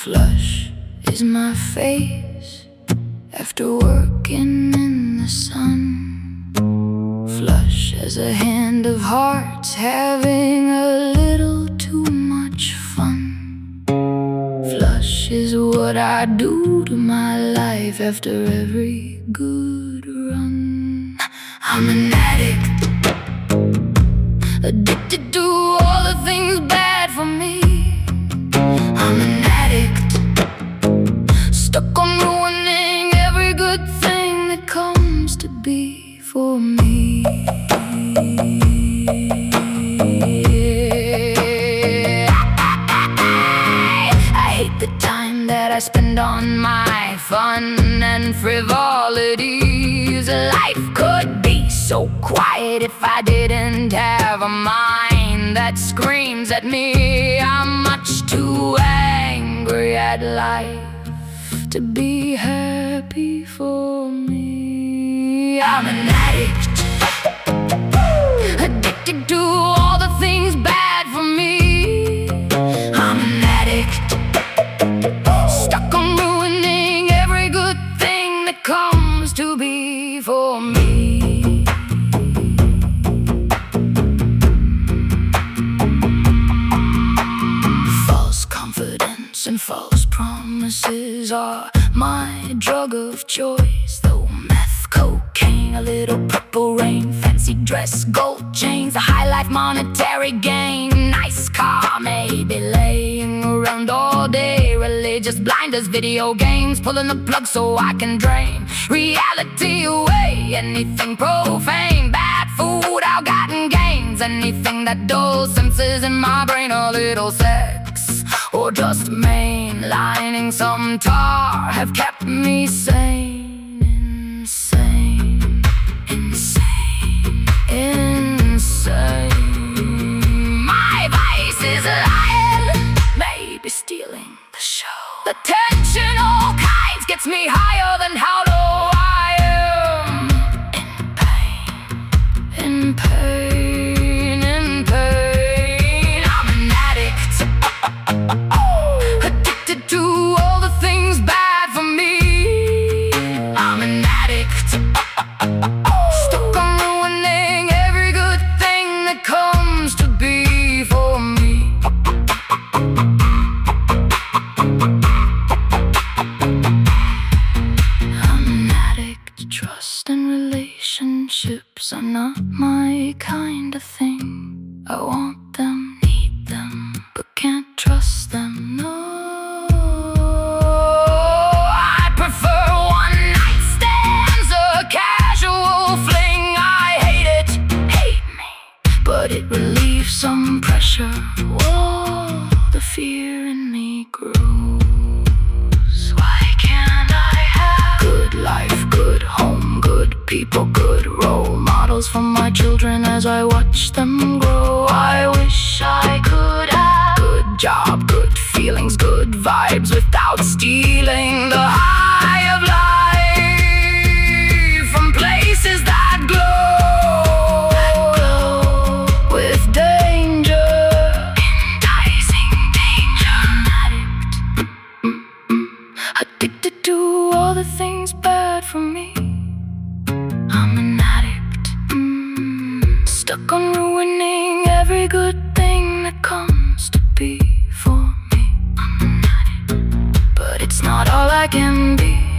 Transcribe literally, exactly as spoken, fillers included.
Flush is my face after working in the sun. Flush as a hand of hearts having a little too much fun. Flush is what I do to my life after every good run. I'm an addict, addicted to all the things bad for me. I'm an addict, stuck on ruining every good thing that comes to be for me. I hate the time that I spend on my fun and frivolities. Life could be so quiet if I didn't have a mind that screams at me. I'm much too angry at life to be happy for me. I'm an addict, addicted to all the things bad for me. I'm an addict, stuck on ruining every good thing that comes to be for me. And false promises are my drug of choice. Though meth, cocaine, a little purple rain, fancy dress, gold chains, a high life monetary gain, nice car, maybe laying around all day, religious blinders, video games, pulling the plug so I can drain reality away. Anything profane, bad food, ill-gotten gains, anything that dulls senses in my brain. A little sex or just mainlining some tar have kept me sane. Insane, insane, insane. My vice is lying, maybe stealing the show. The tension all kinds gets me higher than how low I am. In pain, in pain, in pain. I'm an addict, addicted to all the things bad for me. I'm an addict, stuck on ruining every good thing that comes to be for me. I'm an addict, trust and relationships are not my kind of thing. I want them, need them, but can't trust them, no. I prefer one-night stands, a casual fling. I hate it, hate me, but it relieves some pressure. Whoa, the fear in me grows. Why can't I have good life, good home, good people, good role models for my children as I watch them grow? I wish I could have good job, good feelings, good vibes without stealing the high of life from places that glow, that glow with danger, enticing danger. Addict, addicted to all the things bad for me. I'm an addict, mm, stuck on ruining every good thing that comes to be for me. I'm an addict, but it's not all I can be.